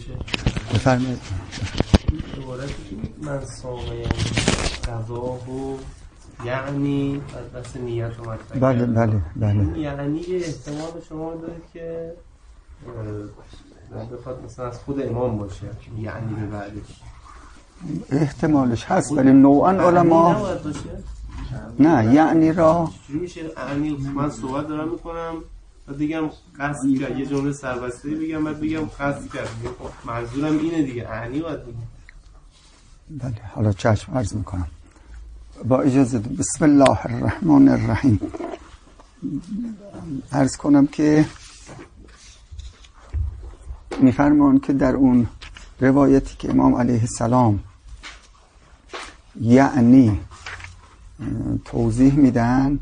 بفرمایید. عبارتی که من سامه قضا و یعنی بس نیت رو مطرح بله بله بله. یعنی یه احتمال شما دارید که بخواد مثلا از خود امام باشه، یعنی به بعدش احتمالش هست ولی نوعا علما نه یعنی را چجوری میشه یعنی من صحبت دارم میکنم بعد بگم قصد کرد، یه جمله سربسته‌ای بگم بعد بگم قصد کرد، منظورم اینه دیگه، یعنی باید بگم. بله حالا چشم عرض میکنم با اجازه. بسم الله الرحمن الرحیم. عرض کنم که میفرمان که در اون روایتی که امام علیه السلام یعنی توضیح میدن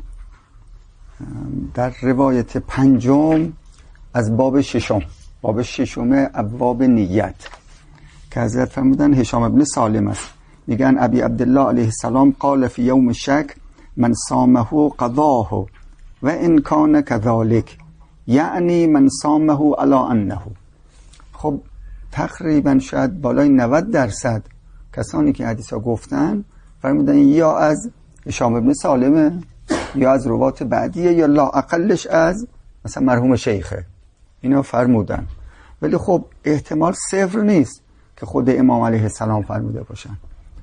در روایت 5 از باب 6، باب 6 ابواب نیت که حضرت فرمودن هشام ابن سالم است، میگن ابی عبدالله علیه السلام قال فی یوم الشک من صامه قضاه و ان کان کذالک یعنی من صامه علی انه. خب تقریبا شاید بالای 90% کسانی که حدیث ها گفتن فرمودن یا از هشام ابن سالمه یا از روات بعدیه یا لا اقلش از مثلا مرحوم شیخه، اینا فرمودن. ولی خب احتمال صفر نیست که خود امام علیه السلام فرموده باشن.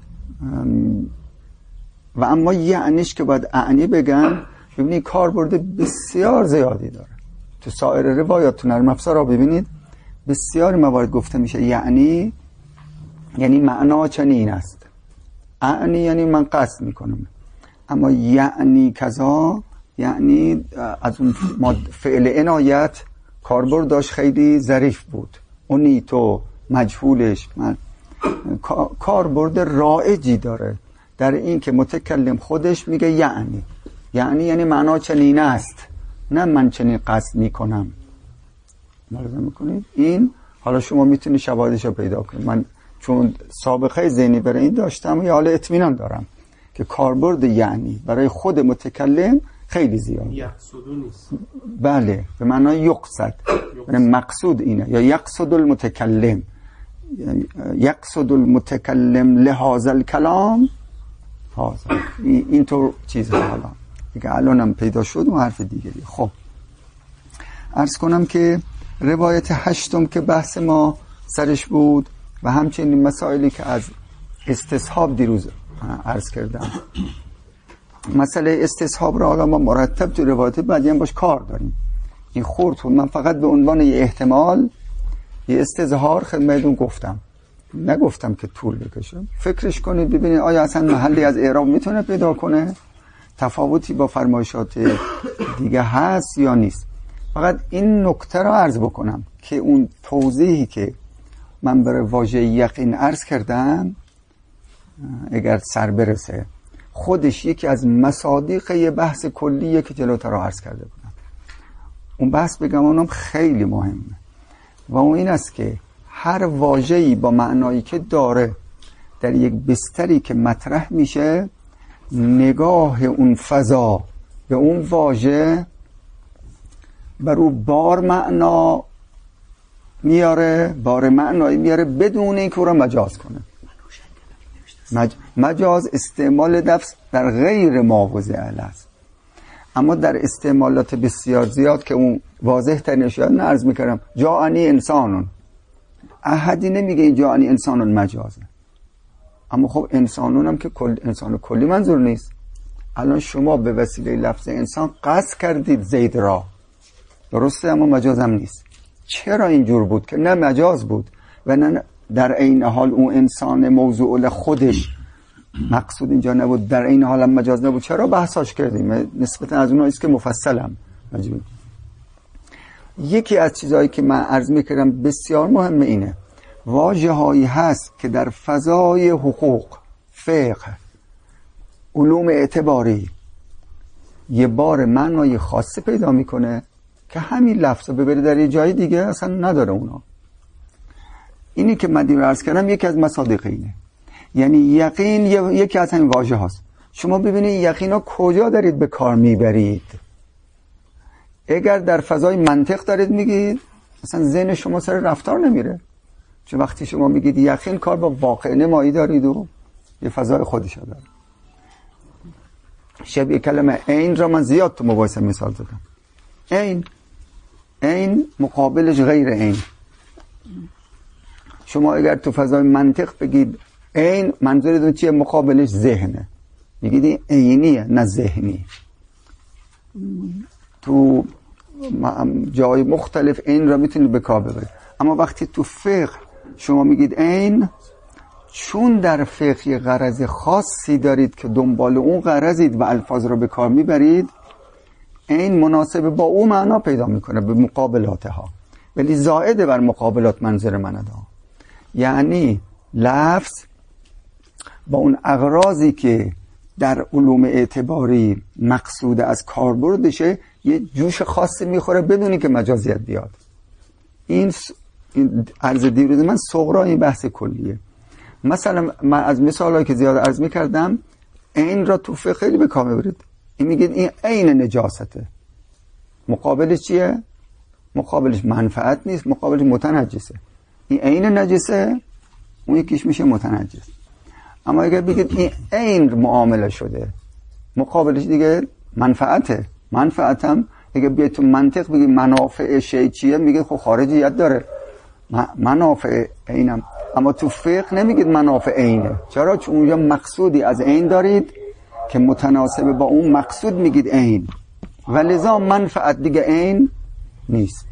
و اما یعنیش که باید اعنی بگن، ببینید کاربرد بسیار زیادی داره. تو سایر روایات تو نرم افزار را ببینید بسیار موارد گفته میشه یعنی معنا چنین است، اعنی یعنی من قصد میکنم، اما یعنی کذا یعنی از اون فعل عنایت کاربرد داشت خیلی ظریف بود. اونی تو مجهولش من کاربرد رائجی داره در این که متکلم خودش میگه یعنی معنا چنین است، نه من چنین قصد میکنم. ملاحظه میکنید این حالا شما میتونید شواهدش رو پیدا کنید. من چون سابقه ذهنی برای این داشتم یا حالا اطمینان دارم که کاربرد یعنی برای خود متکلم خیلی زیاده. یقصدو نیست. بله به معنای یقصد، یعنی مقصود اینه، یا یقصد المتکلم، یقصد المتکلم لهذا الکلام هذا، اینطور چیزه. حالا دیگه الانم پیدا شد و حرف دیگری. خب عرض کنم که روایت 8 که بحث ما سرش بود و همچنین مسائلی که از استصحاب دیروز عرض کردم. مسئله استصحاب را حالا ما مرتب تو روایت بعدی هم باش کار داریم. این خورد من فقط به عنوان یه احتمال یه استظهار خدمتتون گفتم، نگفتم که طول بکشه. فکرش کنید ببینید آیا اصلا محلی از اعراب میتونه پیدا کنه، تفاوتی با فرمایشات دیگه هست یا نیست. فقط این نکته را عرض بکنم که اون توضیحی که من برای واژه یقین عرض کردم اگر سر برسه خودش یکی از مصادیق یه بحث کلیه که جلوتر را عرض کرده بودم. اون بحث بگم اونم خیلی مهمه و اون این است که هر واژه‌ای با معنایی که داره در یک بستری که مطرح میشه، نگاه اون فضا به اون واژه بر او بار معنا میاره، بار معنایی میاره بدون اینکه او را مجاز کنه. مجاز استعمال لفظ در غیر ماوضع است، اما در استعمالات بسیار زیاد که اون واضح ترینش یاد عرض میکردم جاءنی انسانون، احدی نمیگه این جاءنی انسانون مجازه، اما خب انسانون هم که انسان کلی منظور نیست. الان شما به وسیله لفظ انسان قصد کردید زید را، درسته، اما مجاز هم نیست. چرا اینجور بود که نه مجاز بود و نه در این حال اون انسان موضوع خودش مقصود اینجا نبود، در این حال هم مجاز نبود؟ چرا بحثاش کردیم؟ نسبتا از اونهاییست که مفصلم مجبور. یکی از چیزهایی که من عرض میکردم بسیار مهمه اینه، واژه هایی هست که در فضای حقوق، فقه، علوم اعتباری یه بار معنای خاصی پیدا میکنه که همین لفظ رو ببری در یه جای دیگه اصلا نداره اونا. اینی که من دیگه عرض کردم یکی از مصادیق اینه. یعنی یقین یکی از همین واژه هاست. شما ببینید یقین ها کجا دارید به کار میبرید. اگر در فضای منطق دارید میگید، مثلا ذهن شما سر رفتار نمیره، چون وقتی شما میگید یقین کار با واقع نمایی دارید و یه فضای خودشو داره. شبیه کلمه عین را من زیاد تو مباحثه مثال زدم. عین مقابلش غیر عین. شما اگر تو فضای منطق بگید عین، منظورتون چیه؟ مقابلش ذهنه، میگید این عینیه نه ذهنی. تو جای مختلف عین را میتونید به کار ببرید، اما وقتی تو فقه شما میگید عین، چون در فقه یه غرض خاصی دارید که دنبال اون غرضید و الفاظ رو به کار میبرید، عین مناسب با اون معنا پیدا میکنه به مقابلاتها، ولی زائد بر مقابلات منظور منده. یعنی لفظ با اون اغراضی که در علوم اعتباری مقصود از کاربردشه یه جوش خاصی میخوره بدونی که مجازیت بیاد. این عرض دیروز من صغرا این بحث کلیه. مثلا من از مثالایی که زیاد عرض میکردم، عین را تو فقه خیلی به کار میبرید. این میگید این عین نجاسته، مقابلش چیه؟ مقابلش منفعت نیست، مقابلش متنجسه. این عین نجسه، اون یکیش میشه متنجس. اما اگر بگید این عین معامله شده، مقابلش دیگه منفعته. منفعتم اگر بیاید تو منطق بگید منافع شیء چیه، میگه خب خارجیت داره، منافع عینم. اما تو فقه نمیگید منافع عینه. چرا؟ چون اونجا مقصودی از عین دارید که متناسب با اون مقصود میگید عین، و لذا منفعت دیگه عین نیست.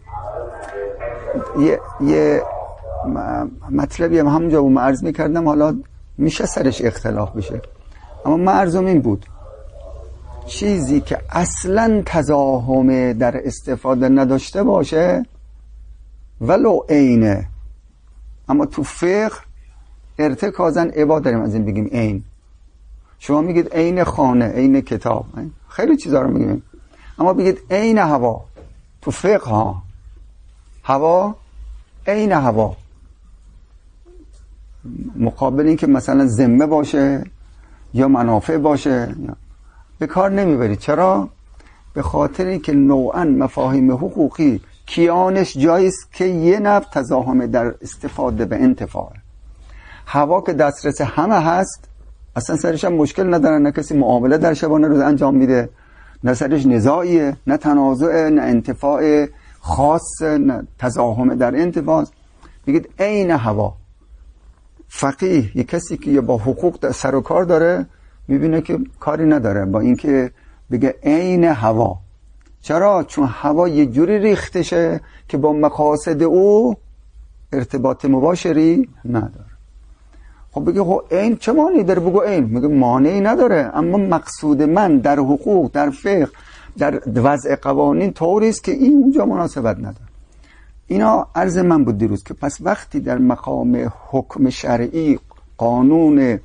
یه مطلبی هم همونجا اون عرض میکردم، حالا میشه سرش اختلاف بشه، اما مرزم این بود چیزی که اصلا تزاحم در استفاده نداشته باشه ولو عینه، اما تو فقه ارتکازن عبا داریم از این بگیم عین. شما میگید عین خانه، عین کتاب، خیلی چیزا رو میگیم، اما بگید عین هوا تو فقه ها، هوا عین هوا، مقابل این که مثلا ذمه باشه یا منافع باشه به کار نمیبرید. چرا؟ به خاطر اینکه نوعا مفاهیم حقوقی کیانش جایست که یه نوع تزاحم در استفاده به انتفاع. هوا که دسترس همه هست، اصلا سرش هم مشکل ندارن، نه کسی معامله در شبانه روز انجام میده، نه سرش نزاعیه، نه تنازعه، نه انتفاع خاص، نه تزاحم در انتفاع. بگید عین هوا. فقیه یه کسی که با حقوق سر و کار داره میبینه که کاری نداره با اینکه بگه عین هوا. چرا؟ چون هوا یه جوری ریختشه که با مقاصد او ارتباط مباشری نداره. خب بگه خب عین چه مانعی داره؟ بگو عین. میگه مانعی نداره، اما مقصود من در حقوق، در فقه، در وضع قوانین طوری است که این اونجا مناسبت نداره. اینا عرض من بود دیروز که پس وقتی در مقام حکم شرعی، قانون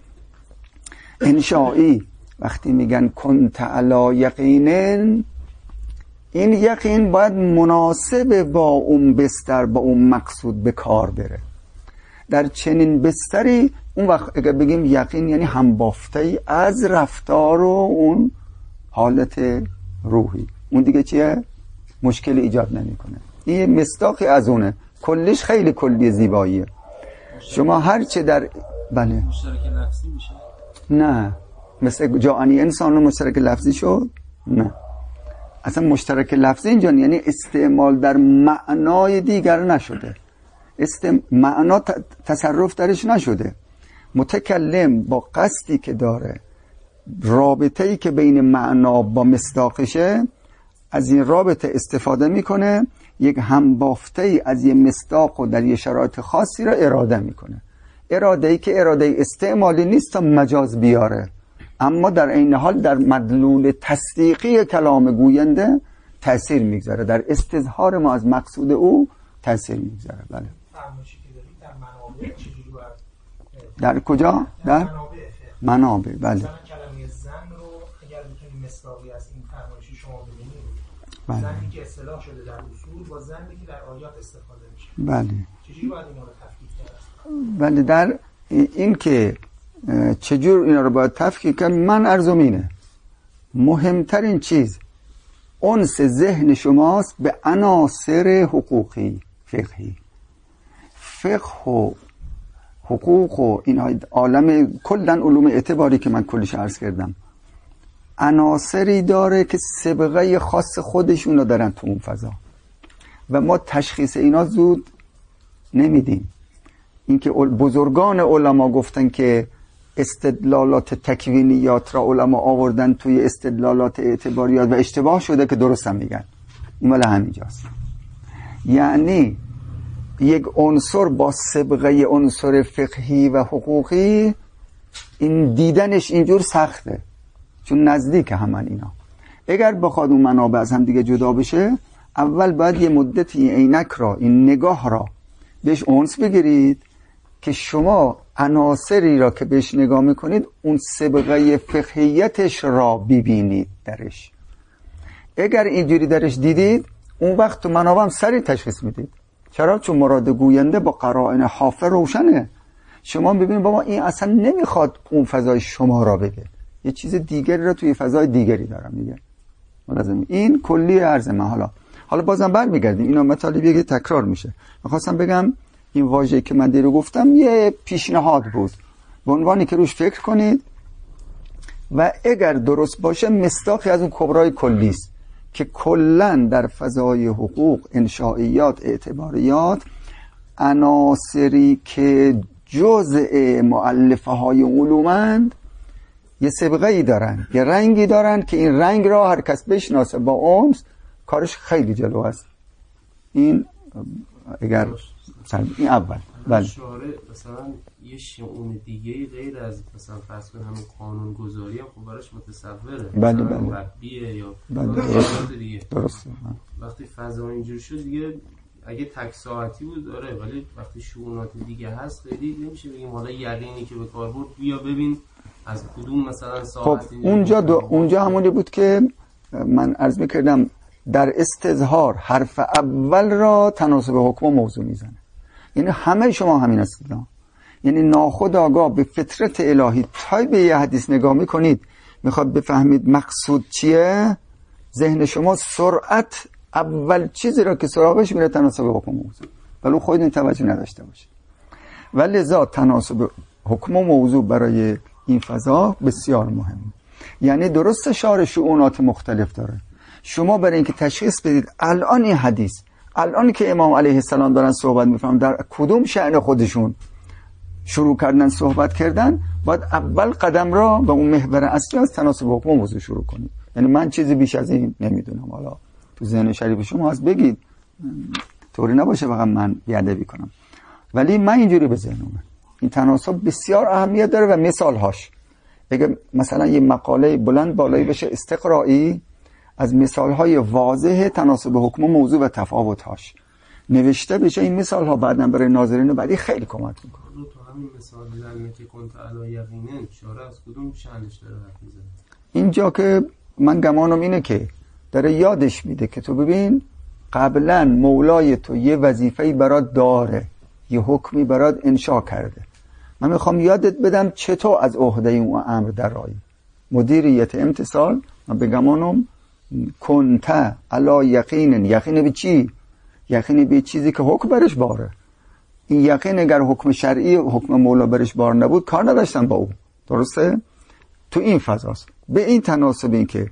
انشائی، وقتی میگن کنت علی یقینن، این یقین باید مناسب با اون بستر، با اون مقصود به کار بره. در چنین بستری اون وقت اگر بگیم یقین یعنی همبافته از رفتار و اون حالت روحی، اون دیگه چیه؟ مشکل ایجاد نمیکنه. این مصداقی از اونه. کلش خیلی کلی زیباییه. شما هرچه در بله مشترک لفظی میشه؟ نه، مثل جاءنی انسان مشترک لفظی شد؟ نه، اصلا مشترک لفظی اینجا یعنی استعمال در معنای دیگر نشده، معنا تصرف درش نشده. متکلم با قصدی که داره، رابطه‌ای که بین معنا با مصداقشه، از این رابطه استفاده میکنه، یک همبافته‌ای از یه مصداق و در یه شرایط خاصی را اراده میکنه. اراده‌ای که اراده استعمالی نیست تا مجاز بیاره، اما در این حال در مدلول تصدیقی کلام گوینده تأثیر میگذاره، در استظهار ما از مقصود او تأثیر میگذاره. بله. فرمایشی که دارید در منابع چجوری باید؟ در کجا؟ در منابع. بله. مثلا کلمه زن رو اگر بتونیم مصداقی از این فرمایشی شما ببینید، بله. زنی که اصطلاح شده در اصول با زنی که در آیات استفاده میشه، بله. چجوری باید اینا رو تفکیک کرد؟ بله، در این که چجور اینا رو باید تفکیک کرد، من عرضم اینه، مهمترین چیز انس ذهن شماست به عناصر حقوقی فقهی. فقه و حقوق و این عالم کلن علوم اعتباری که من کلش عرض کردم عناصری داره که سابقه خاص خودشون رو دارن تو اون فضا و ما تشخیص اینا زود نمیدیم. اینکه بزرگان علما گفتن که استدلالات تکوینیات را علما آوردن توی استدلالات اعتباریات و اشتباه شده که درست هم میگن. این مال همینجاست. یعنی یک عنصر با سابقه عنصر فقهی و حقوقی این دیدنش اینجور سخته چون نزدیک همن اینا. اگر بخواد اون منابع از هم دیگه جدا بشه اول باید یه مدتی عینک را این نگاه را بهش اونس بگیرید که شما عناصری را که بهش نگاه میکنید اون سابقه فقهیتش را ببینید درش. اگر اینجوری درش دیدید اون وقت تو منابع هم سریع تشخیص میدید. چرا؟ چون مراد گوینده با قرائن حافظ روشنه. شما ببینید بابا این اصلا نمیخواد اون فضای شما را بگه، یه چیز دیگری را توی فضای دیگری دارم میگه. لازم این کلی عرض من. حالا بازم برمیگردیم اینا مطالبی که تکرار میشه. میخواستم بگم این واژه‌ای که من دیرو گفتم یه پیشنهاد بود به عنوانی که روش فکر کنید و اگر درست باشه مصداقی از اون کبرای کلی است که کلا در فضای حقوق، انشائیات، اعتباریات عناصری که جزء مؤلفه های علومند یه سابقه ای دارن، یه رنگی دارن که این رنگ را هر کس بشناسه با اونس کارش خیلی جلو است. این اگر این اول بله شارع مثلا یه شؤون دیگه غیر از مثلا فرض کن همین قانون گذاری هم خب براش متصوره. بله مربیه یا دیگه. درسته. وقتی فضا اینجور شد دیگه اگه تک ساعتی بود داره، ولی وقتی شؤونات دیگه هست خیلی نمیشه بگیم حالا یقینی که به کار برد بیا ببین از کدوم مثلا ساعت. خب اونجا همونی بود که من عرض میکردم در استظهار حرف اول را تناسب حکم و موضوع میزنه. یعنی همه شما همین هستید. یعنی ناخودآگاه به فطرت الهی تا به یه حدیث نگاه میکنید میخواد بفهمید مقصود چیه، ذهن شما سرعت اول چیزی را که سراغش میره تناسب حکم و موضوع، ولی خودتون توجه نداشته باشید. ولی لذا تناسب حکم و موضوع برای این فضا بسیار مهمه. یعنی درست شارع شؤونات مختلف داره. شما برای اینکه تشخیص بدید الان این حدیث، الان که امام علیه السلام دارن صحبت میفرمایند در کدوم شأن خودشون شروع کردن صحبت کردن، باید اول قدم را به اون محور اصلی از تناسب حکم و موضوع شروع کنید. یعنی من چیزی بیش از این نمیدونم، حالا تو ذهن شریف شما هست بگید، طوری نباشه فقط من بیادبی کنم، ولی من اینجوری به ذهنم این تناسب بسیار اهمیت داره. و مثالهاش اگه مثلا یه مقاله بلند بالایی بشه استقرایی از مثالهای واضح تناسب حکم و موضوع و تفاوت‌هاش نوشته بشه، این مثالها بعداً برای ناظرین بعدی خیلی کمک میکنه. تو همین مثال زمینه که کنت علی یقینن شارع از کدوم شأنش داره حرف میزنه؟ اینجا که من گمانم اینه که داره یادش میده که تو ببین قبلا مولای تو یه وظیفه‌ای برات داره، یه حکمی برات انشا کرده، من میخوام یادت بدم چطور از عهده اون امر درآیی. مدیریت امتثال من بگمانم کنت علی یقین. یقین به چی؟ یقین به چیزی که حکم برش باره. این یقین اگر حکم شرعی حکم مولا برش بار نبود کار نداشتن با او. درسته؟ تو این فضاست. به این تناسب این که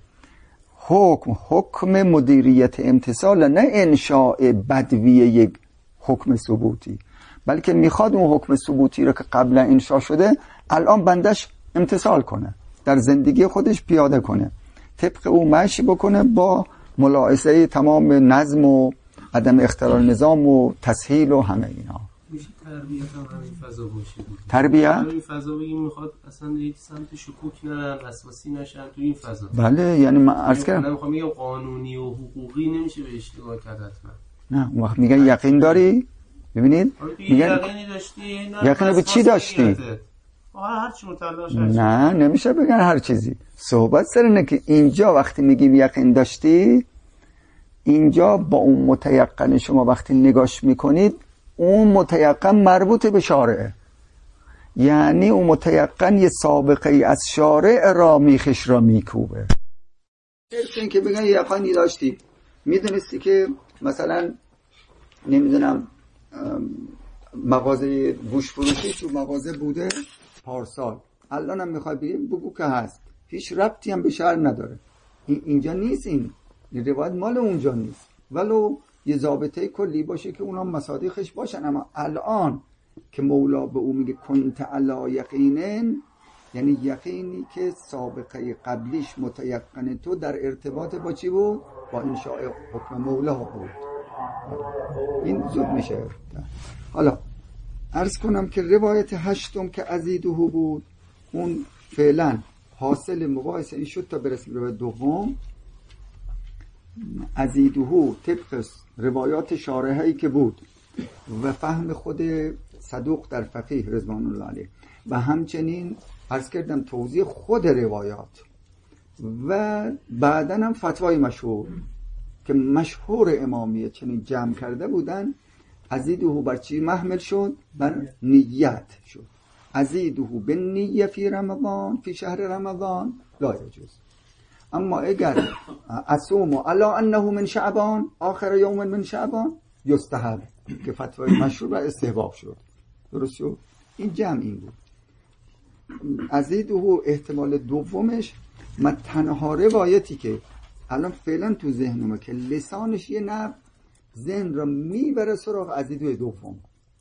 حکم مدیریت امتثال، نه انشاء بدوی یک حکم ثبوتی، بلکه میخواد اون حکم ثبوتی رو که قبلا انشاء شده الان بندش امتثال کنه، در زندگی خودش پیاده کنه، طبق او مشی بکنه با ملاحظه تمام نظم و عدم اختلال نظام و تسهیل و همه اینا. میشه تربیت هم همین فضا باشه. تربیت؟ این فضا بگیم میخواد اصلا هیچ سمت شکوک نرن، وسواسی نشن تو این فضا. بله یعنی من عرض کردم من میخوام بگم قانونی و حقوقی نمیشه بهش نگاه کرد حتما. نه اون وقت میگن یقین داری؟ ببینید میگن یقینی داشتی؟ یقین به چی داشتی؟ هر چی مطلعش. نه نمیشه بگن هر چیزی. صحبت سر اینه که اینجا وقتی میگیم یقین داشتی، اینجا با اون متیقن شما وقتی نگاش میکنید اون متیقن مربوط به شارعه، یعنی اون متیقن یه سابقه ای از شارع را میخش را میکوبه. این که بگن یقینی داشتی، میدونستی که مثلا نمیدونم مغازه گوش فروشی تو مغازه بوده پارسال، الان هم میخوای بگو که هست، هیچ ربطی هم به شهر نداره. اینجا نیست، این روایت مال اونجا نیست، ولو یه ضابطه کلی باشه که اونا مصادیقش باشن. اما الان که مولا به او میگه کنت علی یقینن، یعنی یقینی که سابقه قبلیش متیقن تو در ارتباط با چی بود؟ با انشاء حکم مولا بود. این زود میشه. حالا عرض کنم که روایت هشتم که ازیده بود، اون فعلا حاصل مباحث این شد تا برسیم روایت دوم. ازیده طبق روایات شارحه‌ای که بود و فهم خود صدوق در فقیه رضوان الله علیه و همچنین عرض کردم توضیح خود روایات و بعداً هم فتوای مشهور که مشهور امامیه چنین جمع کرده بودن. ازیده بر چی محمل شد؟ بر نیت شد. ازیده به نیه فی رمضان، فی شهر رمضان لا یجوز. اما اگر اصوم علی انه من شعبان آخر یوم من شعبان یستحب، که فتوای مشهور و استحباب شد. درست شد؟ این جمع این بود. ازیده احتمال دومش، من تنها روایتی که الان فعلا تو ذهنمه که لسانش یه نب ذهن را میبره سراغ ازیده دوم،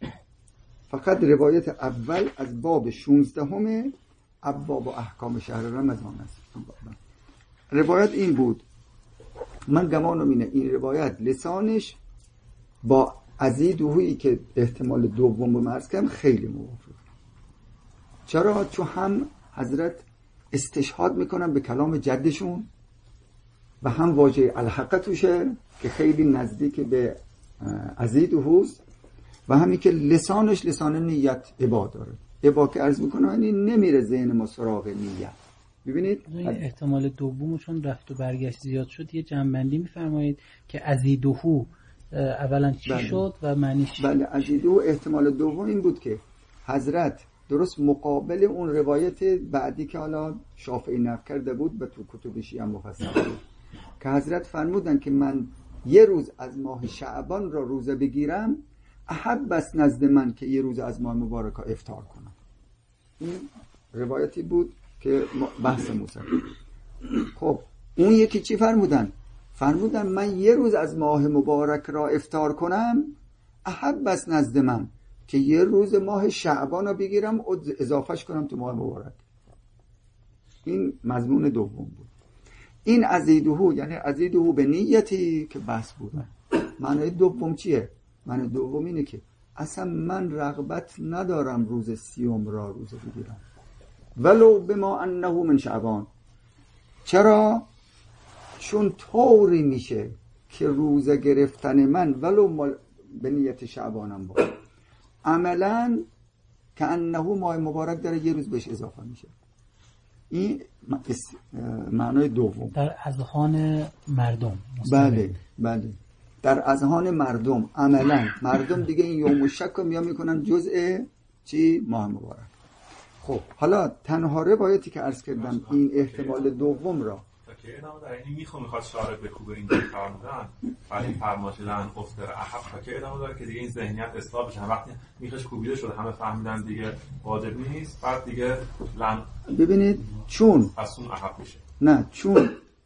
فقط روایت اول از باب 16 ابواب و احکام شهر رمضان است. روایت این بود، من گمانم اینه این روایت لسانش با ازیدهویی که احتمال دوم رو مرز کردم خیلی موافق. چرا؟ چون هم حضرت استشهاد میکنن به کلام جدشون و هم واژه الحق توشه که خیلی نزدیک به ازیدهوست و همین که لسانش لسان نیت ابا داره. ابا که عرض میکنه یعنی نمیره ذهن ما سراغ نیت. ببینید احتمال دوم چون رفت و برگشت زیاد شد، یه جمع‌بندی میفرمایید که ازیدهو اولا چی شد و معنیش؟ بله، ازیدهو احتمال دوم این بود که حضرت درست مقابل اون روایت بعدی که حالا شافعی نقل کرده بود و تو کتب شیعه مفصل بود که حضرت فرمودن که من یه روز از ماه شعبان را روزه بگیرم احب است نزد من که یه روز از ماه مبارکه افطار کنم. این روایتی بود که بحث موسی. خب اون یکی چی فرمودن؟ فرمودن من یه روز از ماه مبارک را افطار کنم احب است نزد من که یه روز ماه شعبان را بگیرم و اضافهش کنم تو ماه مبارک. این مضمون دوم بود. این ازیدهو یعنی ازیدهو به نیتی که بحث بودن. معنی دوم چیه؟ معنی دوم اینه که اصلا من رغبت ندارم روز سیوم را روزه بگیرم ولو بما انه من شعبان. چرا؟ چون طوری میشه که روزه گرفتن من ولو به نیت شعبانم باشه عملا که انه ماه مبارک داره یه روز بهش اضافه میشه. این معنای دوم در اذهان مردم. بله بله، در اذهان مردم عملا مردم دیگه این یوم شک رو میان میکنن جزء چی؟ ماه مبارک. خب حالا تنها روایتی که عرض کردم این احتمال دوم را که ادامه در اینی میخواد شارع بکوبه این دیگه فرمودن ولی این فرماشدن افطر احب که ادامه داره که دیگه این ذهنیت اصلاح بشه. وقتی میخش کوبیده شده همه فهمیدن دیگه واجب نیست، بعد دیگه ببینید چون اصلا احب میشه. نه، چون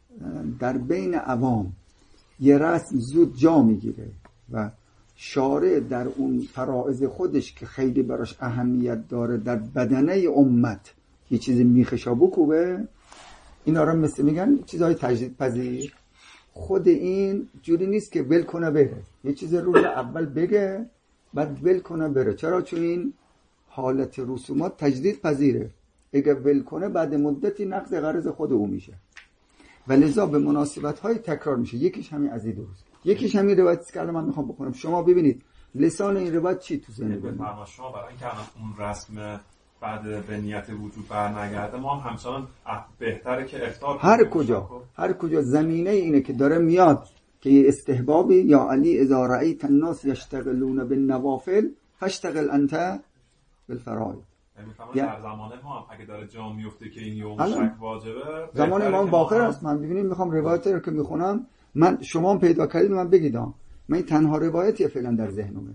در بین عوام یه رسم زود جا میگیره و شارع در اون فرائض خودش که خیلی براش اهمیت داره در بدنه امت یه چیزی میخشا بکوبه، اینا را مثل میگن چیزهای تجدید پذیر. خود این جوری نیست که ول کنه بره، یه چیز روز اول بگه بعد ول کنه بره. چرا؟ چون این حالت رسومات تجدید پذیره، اگه ول کنه بعد مدتی نقض غرض خود او میشه و لذا به مناسبت های تکرار میشه. یکیش همین عزیز درست، یکیش همین روایتی که من میخوام بکنم. شما ببینید لسان این روایت چی تو ذهن بفرما شما برای اینکه اون رسم بعد به نیت وجود برنگرده ما هم همچنان بهتره که افطار هر کجا زمینه اینه که داره میاد که یه استحبابی یا علی اذا رأیت الناس یشتغلون بالنوافل فاشتغل انت بالفرائض. یعنی در زمان ما هم اگه داره جا میفته که این یوم شک واجبه، زمان امام باقر است. من ببینید میخوام روایتی رو که میخونم، من شما هم پیدا کردید من بگیدم، من این تنها روایتی فعلا در ذهنمه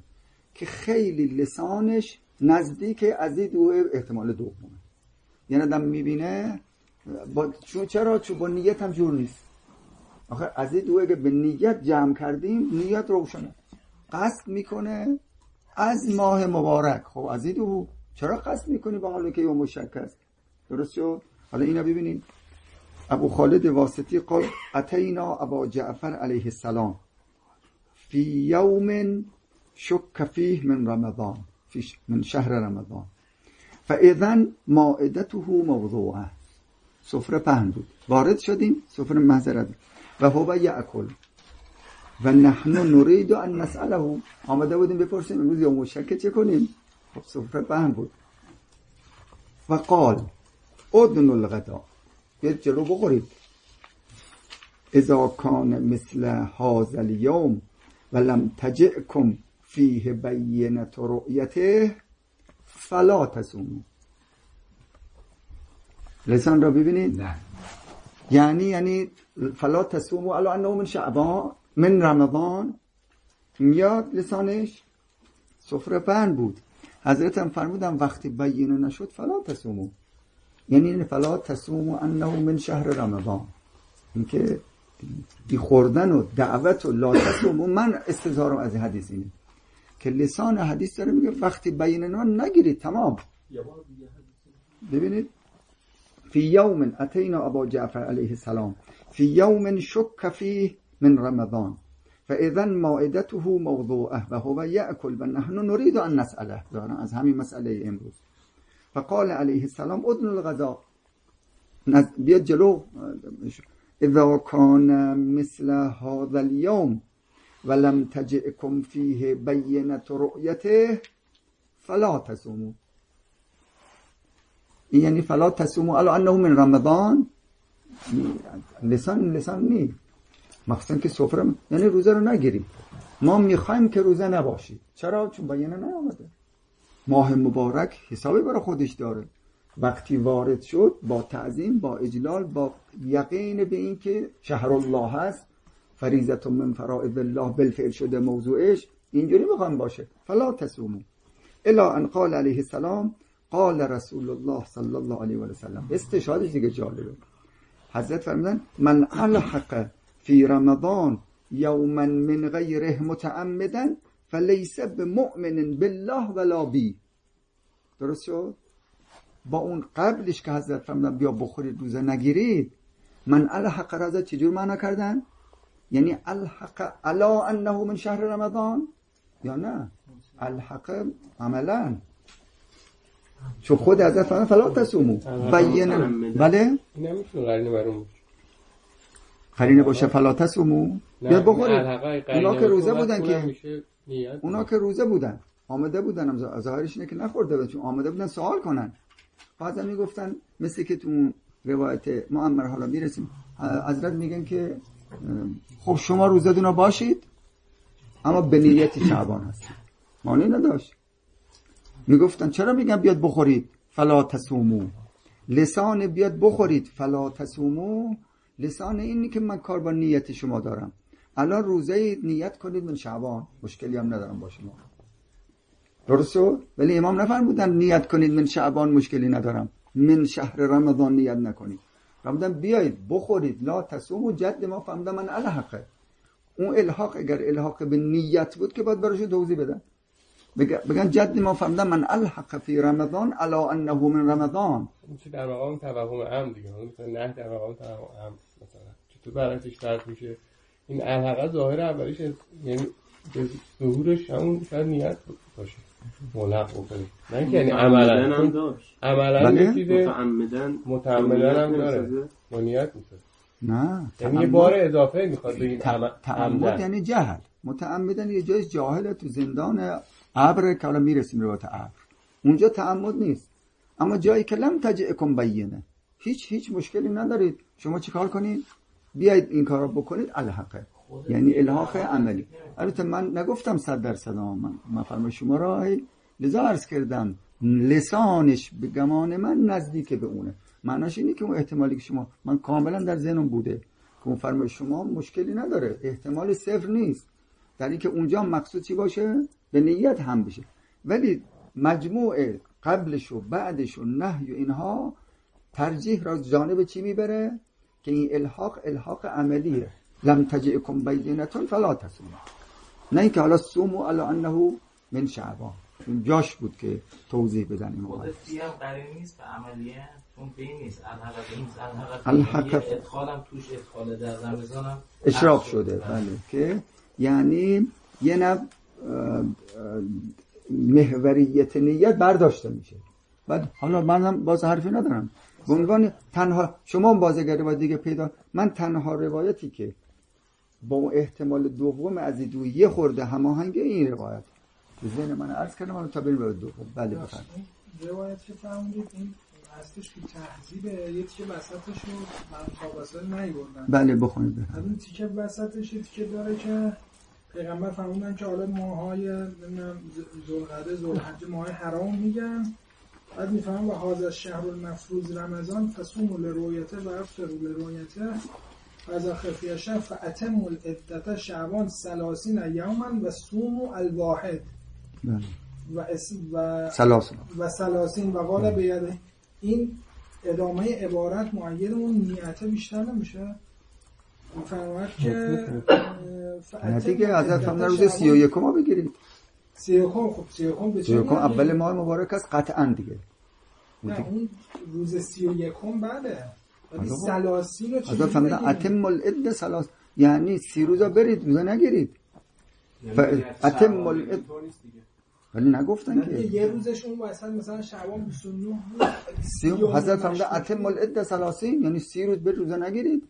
که خیلی لسانش نزدیک از این دو احتمال دومه. یعنی آدم میبینه چون با نیت هم جور نیست. آخه از این دوه که به نیت جمع کردیم، نیت روشنه، قصد میکنه از ماه مبارک. خب از این دو چرا قصد میکنی با حالی که یوم شک است؟ درست شد؟ حالا اینا ببینید. ابو خالد واسطی قال اتینا ابا جعفر علیه السلام فی یوم شک فیه من رمضان، من شهر رمضان، فاذا مائدته موضوعه. سفره پهن بود، وارد شدیم، سفره معذرت و هو یأکل و نحن نريد ان نسأله. آمده بودیم بپرسیم امروز یوم شک چه کنیم؟ خب سفره پهن بود. و قال ادنوا الغدا، بیاید جلو بخورید. اذا کان مثل هذا اليوم ولم تجئكم فیه بینة رؤیته فلا تصوموا. لسان را ببینید. نه. یعنی فلا تصوموا الا انه من شعبان من رمضان. میاد لسانش سفره پهن بود. حضرت هم فرمودن وقتی بینه نشد فلا تصوموا، یعنی فلا تصوموا انه من شهر رمضان. اینکه دی خوردن و دعوت و لا تصوموا، من استظهارم از حدیث اینه که لسان حدیث داره میگه وقتی بینه نگیرید، تمام. ببینید فی یوم اتینا ابا جعفر علیه السلام فی یوم شک فیه من رمضان فاذا مائدته موضوعه و هو یأکل و نحن نريد ان نسأله. دارن از همین مسئله امروز. فقال علیه السلام ادن الغذا، بیاد جلو. اذا کان مثل هذا اليوم ولم تجئكم فیه بینة رؤیته فلا تصوموا. یعنی فلا تصوموا الا انه من رمضان. لسان نی مخصوصا که سفره، یعنی روزه رو نگیریم. ما میخوایم که روزه نباشی. چرا؟ چون بیانه نیامده. ماه مبارک حسابی برای خودش داره. وقتی وارد شد با تعظیم، با اجلال، با یقین به این که شهر الله هست، فریضة من فرائض الله بالفعل شده موضوعش، اینجوری میخوام باشه. فلا تصوموا الی ان قال علیه السلام قال رسول الله صلی الله علیه و سلم. استشهادش دیگه جالبه. حضرت فرمودن من الحق فی رمضان یوما من غیره متعمدا فلیس بمؤمن بالله ولا بی. درست شد؟ با اون قبلش که حضرت فرمودن بیا بخورید روزه نگیرید، من الحق رضا چجور معنی کردن؟ یعنی الحق الا انه من شهر رمضان یا نه الحق عملا، چون خود حضرت فرمودن فلا تصوموا بینه. بله این نمیتونه قرینه برام قرینه باشه فلا تصوموا. بیاد بخورید. اونا که روزه بودن، که اونا که روزه بودن آمده بودن، ظاهرش اینه که نخورده بودن، چون آمده بودن سوال کنن. بعضا میگفتن مثل که تو روایت معمر حالا میرسیم، حضرت میگن که خب شما روزه باشید اما به نیت شعبان هستید. معنی نداشت. میگفتن چرا میگن بیاد بخورید فلا تصوموا؟ لسان بیاد بخورید فلا تصوموا لسان اینی که من کار با نیت شما دارم. الان روزه نیت کنید من شعبان، مشکلی هم ندارم با شما. درسته؟ ولی امام نفرمودن نیت کنید من شعبان مشکلی ندارم، من شهر رمضان نیت نکنید. فرمودن بیایید بخورید لا تصوموا. جد ما فهمیدن من الحقه. اون الحاق اگر الحاق به نیت بود که باید براش توضیح بدن. بگن جد ما فهمیدن من الحق فی رمضان الا انه من رمضان. میشه در مقام توهم عام دیگه، مثلا نه در مقام توهم عام مثلا چطور برعکسش فرق میشه؟ این الحق ظاهر اولیش یعنی ظهورش همون شاید نیت باشه ملحق بکنه، نه اینکه یعنی عملا هم داشت، عملا یه چیز متعمدن هم داره با نیت میشه. نه یعنی یه بار اضافه میخواد بگیم تعمد یعنی جهل. متعمدن یه جای جاهل تو زندان عبر که حالا میرسیم روایت عبر، اونجا تعمد نیست. اما جایی که لم تجئکم بینه، هیچ مشکلی ندارید، شما چیکار کنید؟ بیایید این کارو بکنید الحقه، یعنی الحاق عملی. البته من نگفتم 100% من فرمای شما را لذا عرض کردم لسانش به گمان من نزدیک به اونه. معناش اینه که اون احتمالی که شما، من کاملا در ذهنم بوده که اون فرمای شما مشکلی نداره، احتمال صفر نیست. در این که اونجا مقصود چی باشه؟ به نیت هم بشه، ولی مجموع قبلش و بعدش و نهی و اینها ترجیح را جانب چی میبره؟ که این الحاق عملیه. لم تجئکم بینتون فلا تصوموا، نه اینکه حالا صوموا علی انه من شعبان. جاش بود که توضیح بدن. خود سیام قرین نیست به عملیه، چون بین نیست الحق ادخالم توش ادخال در رمضانم اشراق شده. بله، که یعنی یه نوع محوریت نیت برداشته میشه. بعد حالا منم باز حرفی ندارم به عنوان تنها شما بازیگر روایت دیگه پیدا، من تنها روایتی که با احتمال دوم از دو یه خورده هماهنگ این روایت به ذهن من عرض کردم، من تا بریم به دوم. بله بفرمایید. روایت که فهمیدید این هستش که تهذیب یه تیکه وسطش رو من تابستان نیوردن. بله بخونید. این تیکه وسطش یه تیکه داره که پیغمبر فرمودن که حالا ماهای ذوالقعده ذوالحجه ماه حرام میگن، بعد میفهمم و هذا الشهر المفروض رمضان فصوموا لرؤیته و افطروا لرؤیته و اذا خفی الشهر فاتموا العدة شعبان 30 یوما و صوموا الواحد و 30 و قال بیاده. این ادامه عبارت معید اون نیت بیشتر نمیشه؟ میفرماید که دیگه حضرت فرمودن روز 31 ما بگیرید. 31 خب 31 به چه؟ 31 اول ماه مبارک است قطعا دیگه. نه اون روز 31 بله. ولی 30 رو چه؟ حضرت فرمودن اتم العده 30، یعنی 30 روزا برید، روزا نگیرید. اتم العده ولی نگفتن که یه روزش اون وسط مثلا شعبان 29 بود. حضرت فرمودن اتم العده 30، یعنی 30 روز برید، روزا نگیرید.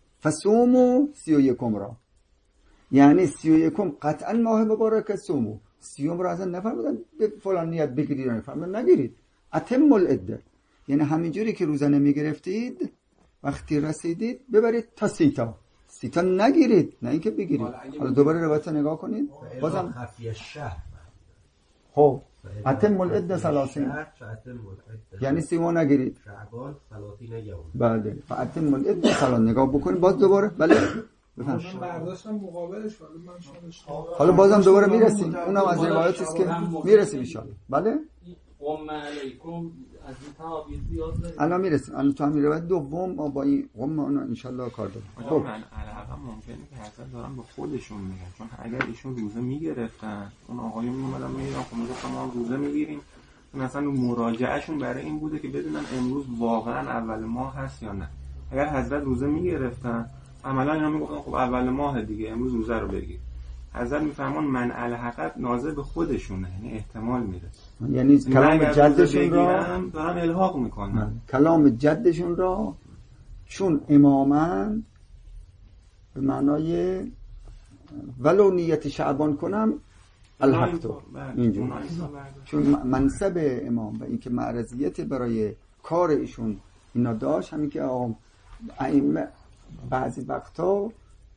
فصوموا 31 را، یعنی 31 قطعا ماه مبارک صومو. 30 را اصلا نفرمودن به فلان نیت بگیرید، فرمودن نگیرید. اتم العده یعنی همینجوری که روزه نمیگرفتید وقتی رسیدید ببرید تا 30 تا نگیرید، نه اینکه بگیرید. حالا دوباره روایت نگاه کنید بازم خفی الشهر. خب اتم العده 30 یعنی 30 نگیرید. شعبان 30 یوم. بله اتم العده 30 نگاه بکنید باز دوباره. بله من برداشتم مقابلش، ولی من حالا بازم دوباره میرسیم، اونم از روایاتی است که میرسیم ان شاء الله. بله قم علیکم از این تعابیر زیاد الان میرسیم. الان تو همین روایت دوم ما با این قم ان شاء الله کار داریم. خب من علاوه ممکنه که حضرت دارن به خودشون میگن، چون اگر ایشون روزه میگرفتن اون آقایون میومدن میگن خب ما روزه میگیریم، مثلا مراجعهشون برای این بوده که بدونن امروز واقعا اول ماه هست یا نه. اگر حضرت روزه میگرفتن عملا اینا میگفتن خب اول ماه دیگه امروز روزه رو بگیر. حضرت میفهمون من الحقت ناظر به خودشونه، یعنی احتمال میره، یعنی کلام جدشون را دارن الحاق میکنن. کلام جدشون را چون امامن به معنای ولو نیت شعبان کنم الحق تو اینجور، چون منصب امام و اینکه معرضیت برای کار ایشون اینا داشت، همین که ائمه بعضی وقتا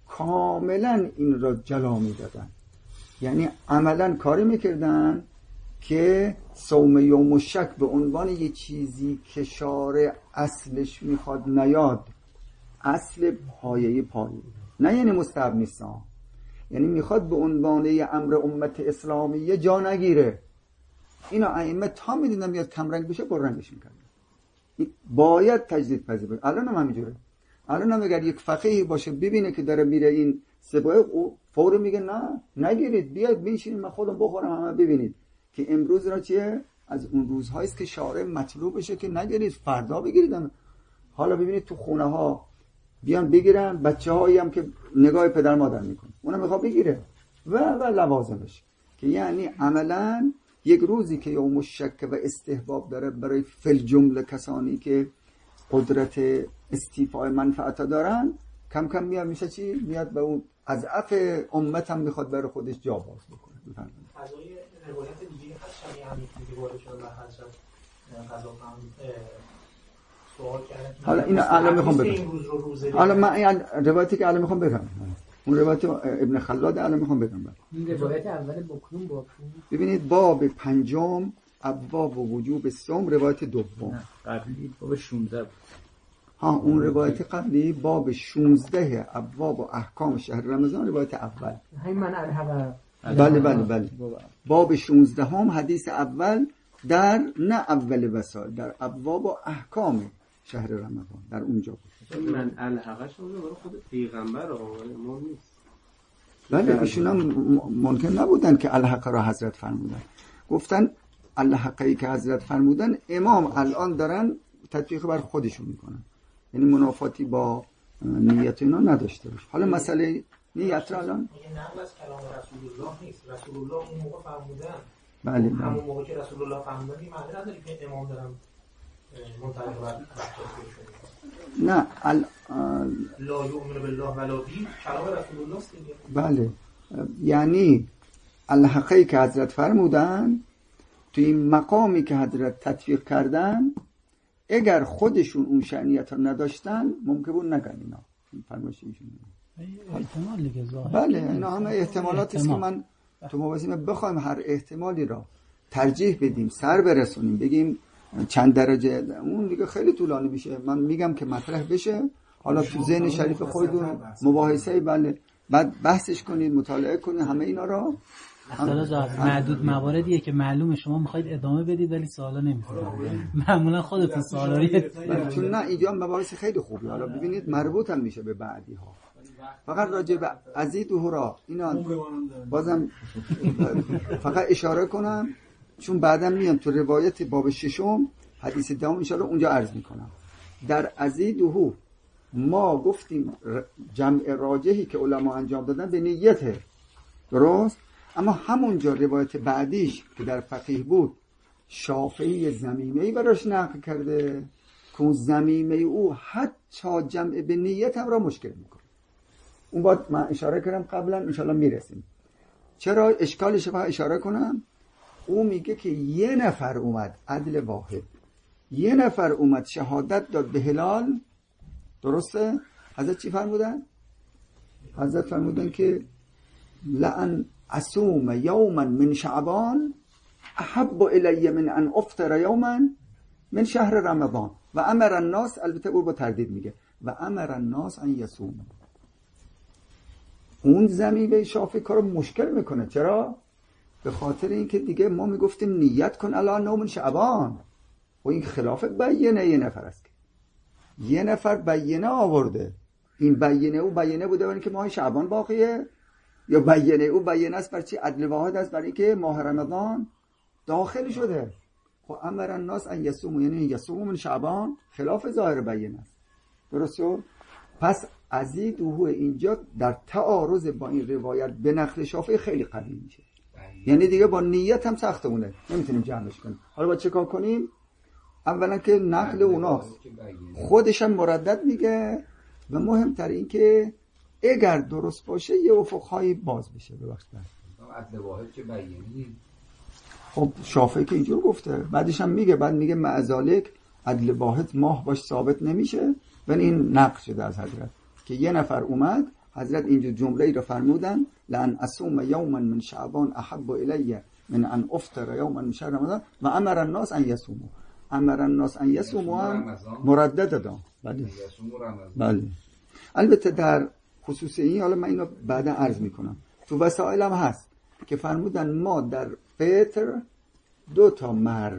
کاملا این را جلا میدادن، یعنی عملا کاری میکردن که صوم یوم الشک به عنوان یه چیزی که شارع اصلش میخواد نیاد، اصل پایه، نه یعنی مستحب نیستان، یعنی میخواد به عنوان یه امر امت اسلامیه جا نگیره. اینا ائمه تا میدیدن میاد کمرنگ بشه پررنگش میکردن. باید تجدید پذیر باشه. الان هم همینجوره. الان هم اگر یک فقیهی باشه ببینه که داره میره این سبایق، او فوری میگه نه نگیرید، بیاید بنشینید من خودم بخورم، همه ببینید که امروز را چیه، از اون روزهایی است که شارع مطلوب بشه که نگیرید، فردا بگیرید. حالا ببینید تو خونه ها بیان بگیرن، بچه‌هایی هم که نگاه پدر مادر میکنه اونم میخواد بگیره و لوازمش، که یعنی عملا یک روزی که یوم الشک و استحباب داره برای فل جمله کسانی که قدرت استیفای منفعت دارن، کم کم میاد میشه چی؟ میاد به اون از عف امت هم میخواد برای خودش جا باز بکنه. بفرمایید. فضای روایت دیگه هست شبیه همین که وارد شده و حضرت قضا سوال کردن. حالا این الان میخوام بگم. حالا من این روایتی که الان میخوام بگم، اون روایت ابن خلاد الان میخوام بگم. این روایت اول بکنم با ببینید باب 5 ابواب وجوب صوم، روایت دوم. قبلی باب 16 بود. ها اون روایت قبلی باب 16 ابواب و احکام شهر رمضان، روایت اول. همین من الحق بله باب 16 حدیث اول در نه اول وسائل، در ابواب و احکام شهر رمضان در اونجا بود. من الحقش رو برای خود پیغمبر ما نیست. بله ایشون هم ممکن نبودن که الحق را حضرت فرمودن، گفتن الحقی که حضرت فرمودن امام الان دارن تطبیق بر خودشون میکنن، یعنی منافاتی با نیت اینا نداشته باشه. حالا مسئله نیت را الان نقل از کلام رسول الله نیست، رسول الله اون موقع فرمودن. بله همون موقع که رسول الله فرمودن این معنی نداره که امام دارن منطبق بر نه لا یؤمن بالله ولا بی کلام رسول الله است دیگه. بله یعنی الحقی که حضرت فرمودن توی این مقامی که حضرت تطبیق کردن اگر خودشون اون شأنیت رو نداشتن ممکن بود نگن اینا فرمایش ایشون. احتمال دیگه ظاهر. بله اینا همه احتمالاتی است که من تو موازی بخوایم هر احتمالی را ترجیح بدیم سر برسونیم بگیم چند درجه اون دیگه خیلی طولانی میشه. من میگم که مطرح بشه، حالا تو ذهن شریف خودتون مباحثه بله بعد بحثش کنید مطالعه کنید همه اینا را. معدود مواردیه که معلومه شما میخواید ادامه بدید ولی سوالا نمیخواید. معمولا خودتون سوالا رو چون نه اینجا مباحث خیلی خوبه، حالا ببینید مربوط هم میشه به بعدی ها. فقط راجع به ازید و هورا اینا بازم فقط اشاره کنم چون بعدم میام تو روایت باب 6 حدیث دوم ان شاء الله اونجا عرض میکنم. در ازید و هو ما گفتیم جمع راجحی که علما انجام دادن به نیته، درست؟ اما همونجا روایت بعدیش که در فقیه بود شافعی ضمیمه‌ای براش نقل کرده که اون ضمیمه او حتی جمع به نیت هم را مشکل میکنه. اون باید من اشاره کردم قبلا انشاءالله میرسیم. چرا اشکالش فقط اشاره کنم؟ او میگه که یه نفر اومد عدل واحد، یه نفر اومد شهادت داد به هلال، درسته؟ حضرت چی فرمودن؟ حضرت فرمودن که لأن اصوم یوما من شعبان احب الی من ان افطر یوما من شهر رمضان و امر الناس، البته او با تردید میگه و امر الناس ان یصوم. اون ضمیمه شافعی کارو مشکل میکنه. چرا؟ به خاطر اینکه دیگه ما میگفتیم نیت کن الی نوم شعبان و این خلاف بیانه یه نفر است که یه نفر بیانه آورده. این بیانه او بیانه بوده برای اینکه ماه شعبان باقیه یا بیانه او بیانه است برای چی؟ عدل واحد است برای اینکه ماه رمضان داخل شده. خب امر الناس ان یصوموا یعنی یصوموا من شعبان خلاف ظاهر بیانه است. درسته؟ پس ازید و هو اینجا در تعارض با این روایت به نقل شافعی خیلی قوی میشه. یعنی دیگه با نیت هم سختمونه نمیتونیم جمعش کنیم. حالا با چه کار کنیم؟ اولا که نقل اوناست خودش هم مردد میگه و مهمتر این که اگر درست باشه یه افقهایی باز بشه. ببخشید عدل واحد که بیانی خب شافعی که اینجور گفته، بعدش هم میگه بعد میگه معذالک عدل واحد ماه باش ثابت نمیشه. ولی این نقل شده از حضرت که یه نفر اومد حضرت اینجور جمله ای رو فرمودن لأن اصوم یوما من شعبان احب الی من ان افطر یوما من شهر رمضان و امر الناس ان یصوموا. امر الناس ان یصوموا مردد دادم. بله البته در خصوص این حالا من اینو بعدا عرض میکنم تو وسائل هم هست که فرمودن ما در فطر دو تا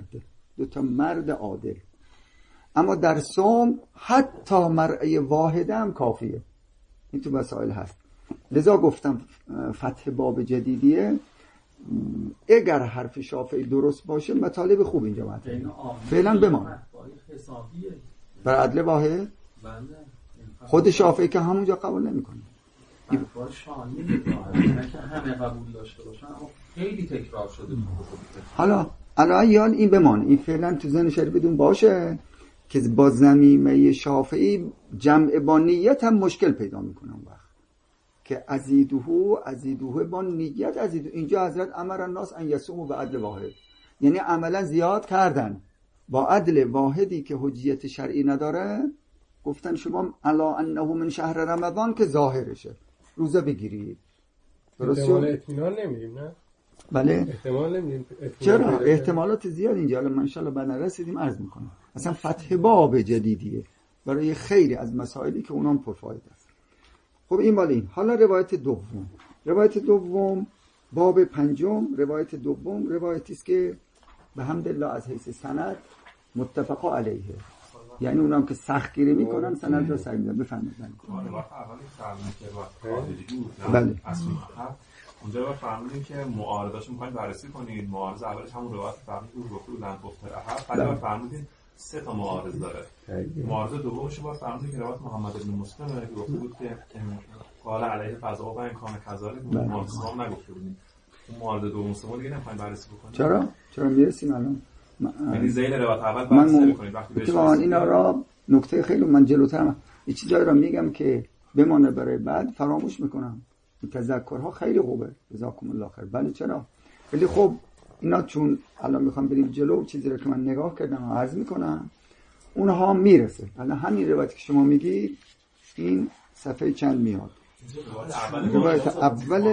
مرد عادل، اما در صوم حتی مرعی واحده هم کافیه. این تو وسائل هست. لذا گفتم فتح باب جدیدیه اگر حرف شافعی درست باشه مطالب خوب اینجا مطرحه. فعلا بمان بر عدل واحد خود شافعی که همونجا قبول نمیکنه. فتوا شانی نه که همه قبول داشته باشن اما خیلی تکرار شده. حالا الان این بمان، این فعلا تو ذهن شریف بدون باشه که با ضمیمه شافعی جمع با نیت هم مشکل پیدا میکنه. اون وقت که ازیدوه با نیت ازیدو، اینجا حضرت امر الناس ان یصوموا به عدل واحد یعنی عملا زیاد کردن با عدل واحدی که حجیت شرعی نداره. گفتن شما الا انه من شهر رمضان که ظاهرشه روزه بگیرید. درسته؟ احتمال اطمینان نمیدیم نه؟ بله احتمال نمیدیم. چرا؟ احتمالات زیاد اینجا حالا من ان شاء الله بعد رسیدیم عرض میکنم. اصلا فتح باب جدیدیه برای خیلی از مسائلی که اونام پرفایده است. خب این بالا این. حالا روایت دوم باب پنجم، روایت دوم، روایتی است که به حمدالله از حیث سند متفق علیه، یعنی اونام که سخت گیری میکنن سند را صحیح میدن. بفرمایید. بله. اونجا با فرمودیم که معارضه‌اشو می‌خواید بررسی کنید. معارضه اولش همون روایت فرمودید بود گفتید لن گفته احد، بعد فرمودید 3 تا معارضه داره. معارضه دومش با فرمودید که روایت محمد بن مسلم که گفته بود که قال علیه فضا و امکان کذالک بود، ما نگفته بودیم. اون معارضه دوم سوم دیگه نمی‌خواید بررسی بکنید. چرا میرسیم الان؟ یعنی ذیل روایت اول بررسی کنید وقتی بهش اینا را نکته خیلی من جلوترم یه چیزایی را میگم که بمانه برای بعد فراموش میکنم. تذکرها خیلی خوبه، جزاکم الله خیر. بله چرا؟ ولی خب اینا چون الان میخوام بریم جلو، چیزی رو که من نگاه کردم و عرض میکنم اونها میرسه. الان همین روایت که شما میگید این صفحه چند میاد؟ روایت اول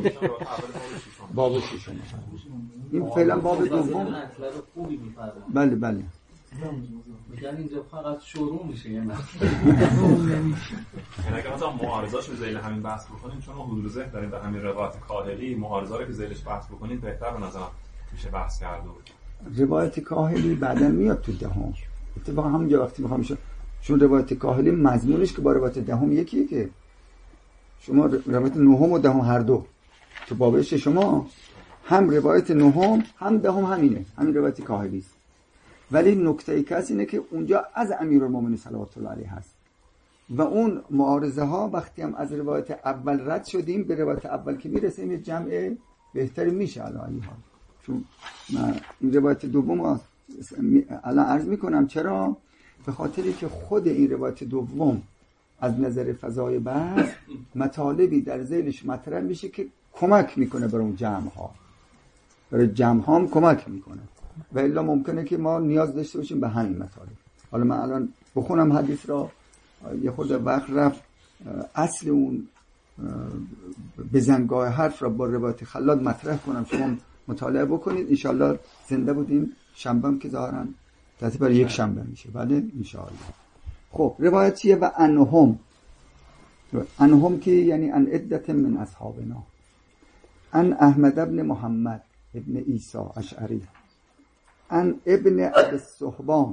باب 6. این فعلا باب دوم. بله بله. میگن اینجا فقط شروع میشه یعنی اگه مثلا معارضه‌اشو ذیل همین بحث بکنیم، چون ما حضور ذهن داریم در همین روایت کاهلی، معارضه رو که ذیلش بحث بکنیم بهتر به نظرم میشه بحث کرد. روایت کاهلی بعداً میاد تو دهم. اتفاقا همونجا وقتی میخوام چون روایت کاهلی مضمونش که با روایت دهم یکیه، که شما روایت نهم و دهم هر دو تو باب شما هم روایت نهم هم دهم همینه، همین روایت کاهلی است. ولی نکته کسی اینه که اونجا از امیرالمومنین صلوات الله علیه هست و اون معارضه ها وقتی هم از روایت اول رد شدیم به روایت اول که میرسیم جمع بهتری میشه. الان چون این روایت دوم الان عرض میکنم چرا؟ به خاطری که خود این روایت دوم از نظر فضای بحث مطالبی در ذیلش مطرح میشه که کمک میکنه برای اون جمع ها، برای جمع ها هم کمک میکنه و الا ممکنه که ما نیاز داشته باشیم به همین مطالب. حالا من الان بخونم حدیث را، یه خود وقت رفت اصل اون بزنگاه حرف را با روایت خلاد مطرح کنم، شما مطالعه بکنید. انشالله زنده بودیم شنبه هم که ظاهرا تحصیل برای یک شنبه میشه. بله انشالله. خب روایت چیه؟ و انهم که یعنی ان عدت من اصحابنا، ان احمد ابن محمد ابن عیسی اشعری، ان ابن ابی الصهبان،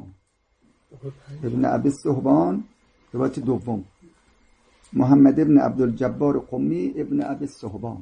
ابن ابی الصهبان روایت دوم، محمد ابن عبدالجبار قمی ابن ابی الصهبان،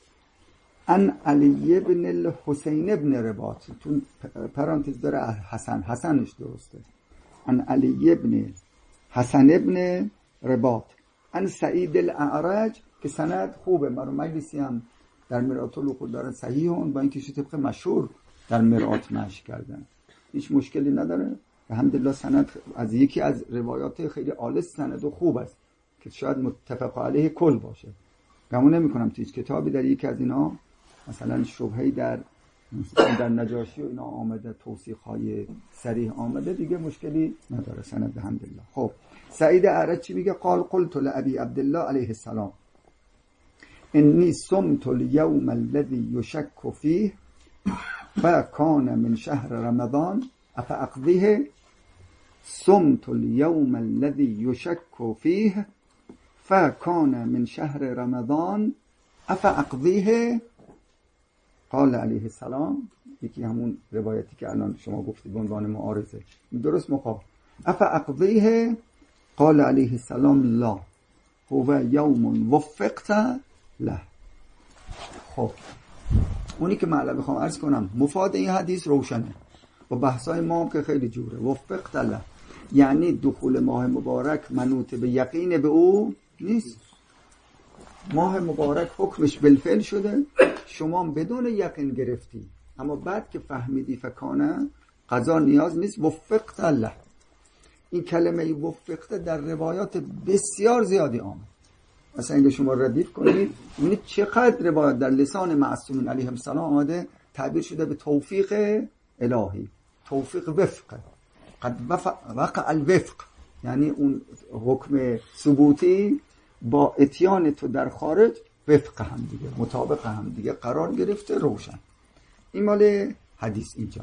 ان علی ابن الحسین ابن رباط، تو پرانتز داره حسنش درسته، ان علی ابن حسن ابن رباط، ان سعید الاعرج که سند خوبه، مرو مجلسی هم در مرآت العقول دارن صحیحون، با اینکه طبق مشهور در مرآت نشر کردن، هیچ مشکلی نداره. الحمدلله سند از یکی از روایات خیلی عالی سند و خوب است که شاید متفق علیه کل باشه. گمون نمی‌کنم تو هیچ کتابی در یکی از اینا مثلا شبهه‌ای در نجاشی و اینا آمده، توثیق‌های صریح آمده، دیگه مشکلی نداره سند الحمدلله. خب سعید اعرج چی میگه؟ قال قلت لابی عبدالله علیه السلام انی صمت الیوم الذی یشک فیه فکان من شهر رمضان افاقضیه، صمت الیوم الذی یشک فیه فکان من شهر رمضان افاقضیه. قال علیه السلام، یکی همون روایتی که الان شما گفتید به عنوان معارضه، درست مخاف. افاقضیه قال علیه السلام لا هو یوم وفقت له. خب اونی که من بخوام عرض کنم مفاد این حدیث روشنه و بحثای ما هم که خیلی جوره. وفقت له یعنی دخول ماه مبارک منوط به یقین به او نیست. ماه مبارک حکمش بالفعل شده، شما بدون یقین گرفتی، اما بعد که فهمیدی فکانه قضا نیاز نیست. وفقت له، این کلمه وفقت در روایات بسیار زیادی آمد. مثلا اگه شما ردیف کنید ببینید چقدر روایت در لسان معصومین علیهم السلام آمده تعبیر شده به توفیق الهی، توفیق وفق، قد وقع الوفق، یعنی اون حکم ثبوتی با اتیان تو در خارج وفق هم دیگه، مطابق هم دیگه قرار گرفته، روشن. این مال حدیث اینجا.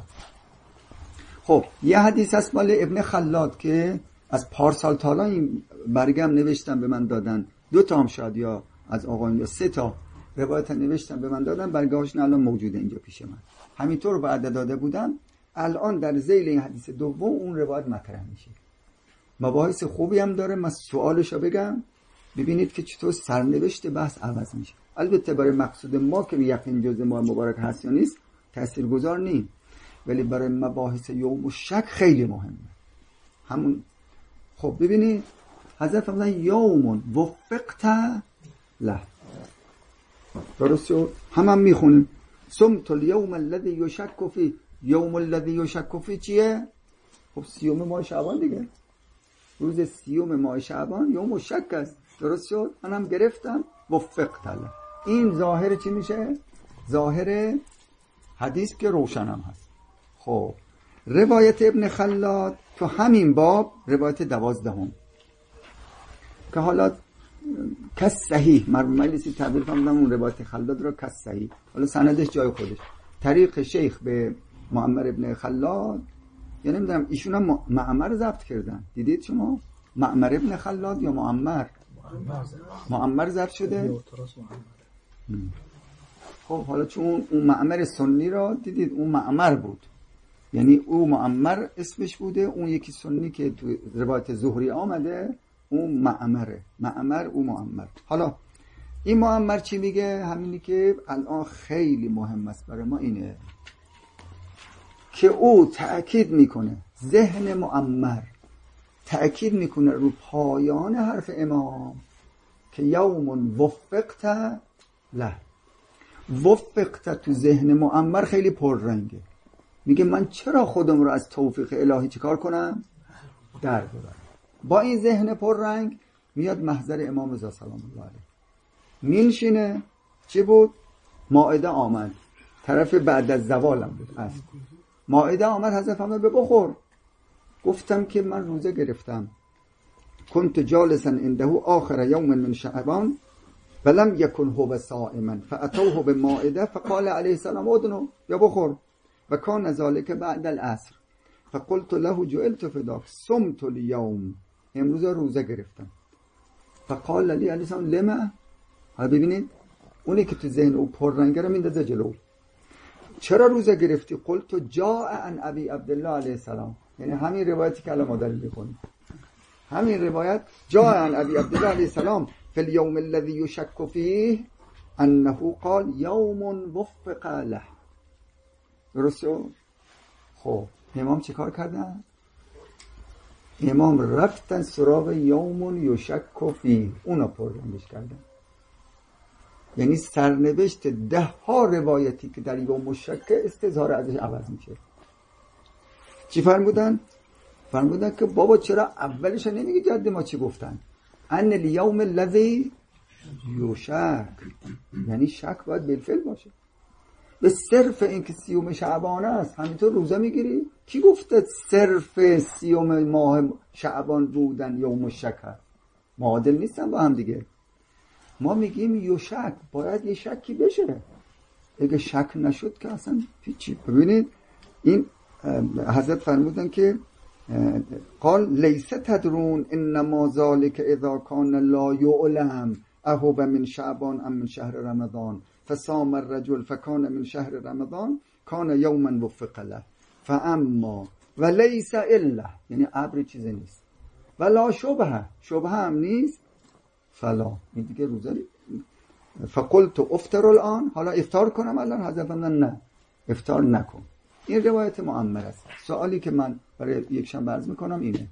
خب یه حدیث هست مال ابن خلاد که از پارسال تالا این برگم نوشتم به من دادن، 2 تا هم شاید یا از آقایون یا 3 تا روایت نوشتم به من دادن، برگهاشون الان موجوده اینجا پیش من. همینطور بعد داده بودم. الان در ذیل این حدیث دوم اون روایت مطرح میشه. مباحث خوبی هم داره. من سوالشو بگم ببینید که چطور سرنوشت بحث عوض میشه. البته برای مقصود ما که یقین جزء ما مبارک هست یا نیست تاثیرگذار نیست، ولی برای مباحث یوم و شک خیلی مهمه. همون خب ببینید حضرت فرمودن یوم وفقت له، درست شد؟ هم میخونیم صمت الیوم الذی یشک فی. یوم الذی یشک فی چیه؟ خب 30 ماه شعبان دیگه، روز 30 ماه شعبان یوم شک است، درست شد؟ منم گرفتم وفقت له. این ظاهر چی میشه؟ ظاهر حدیث که روشنم هست. خب روایت ابن خلاد تو همین باب روایت 12 که حالا کس صحیح مجلسی تعبیر فرمودم اون روایت خلاد رو کس صحیح، حالا سندش جای خودش. طریق شیخ به معمر ابن خلاد، یعنی نمیدونم ایشون هم معمر ضبط کردن، دیدید شما؟ معمر ابن خلاد یا معمر؟ معمر ضبط شده. خب حالا چون اون معمر سنی را دیدید اون معمر بود، یعنی او معمر اسمش بوده، اون یکی سنی که تو روایت زهری آمده اون معمره، معمر او معمر. حالا این معمر چی میگه؟ همینی که الان خیلی مهم است برای ما، اینه که او تأکید میکنه، ذهن معمر تأکید میکنه رو پایان حرف امام که یوم وفقت له. وفقت تو ذهن معمر خیلی پررنگه. میگه من چرا خودم رو از توفیق الهی چیکار کنم؟ در ببرم. با این ذهن پررنگ میاد محضر امام رضا سلام الله علیه، میلشینه. چی بود؟ مائده آمد، طرف بعد از زوالم بود است. مائده آمد، حضرت فرمود بخور. گفتم که من روزه گرفتم. كنت جالسا عنده آخر یوم من شعبان ولم یکن هو صائما فاتوه بمائده فقال علیه السلام ادنو، یا بخور. و کان ذلك بعد العصر فقلت له جعلت فداك صمت اليوم، امروز روزه گرفتم. فقال علی السلام لما. ها ببینید اونی که تو ذهن او پررنگه رو میندازه جلو. چرا روزه گرفتی؟ قلت جاء عن ابي عبد الله علیه السلام، یعنی همین روایتی که الان ما داریم میخونیم، همین روایت جاء عن ابي عبد الله علیه السلام فی اليوم الذي يشك فيه انه قال یوم وفق له. درست؟ خب امام چه کار کردن؟ امام رفتن سراغ یوم یشک فیه، اونا پررنگش کردن. یعنی سرنوشت 10 روایتی که در یوم شک استظهار ازش عوض میشه. چی فرمودن؟ فرمودن که بابا چرا اولش نمیگی جد ما چی گفتن؟ ان الیوم الذی یشک، یعنی شک باید بالفعل باشه. به صرف اینکه 30 شعبان است همینطور روزه میگیری؟ کی گفته صرف 30 ماه شعبان بودن یوم شک هست؟ معادل نیستن با هم دیگه. ما میگیم یشک، باید یه شکی بشه. اگه شک نشد که اصلا هیچی. ببینید این حضرت فرمودن که قال لیس تدرون انما ذلك اذا كان لا يعلم اهو من شعبان ام من شهر رمضان فصام الرجل فكان من شهر رمضان كان يوما وفق له فاما وليس الا، یعنی ابر چیزی نیست، ولا شبهه هم نیست، فلا، این دیگه روزه. فقلت افطر الان، حالا افطار کنم الان؟ حضرت فرمودن نه افطار نکن. این روایت معمر است. سوالی که من برای یک شنبه عرض میکنم اینه،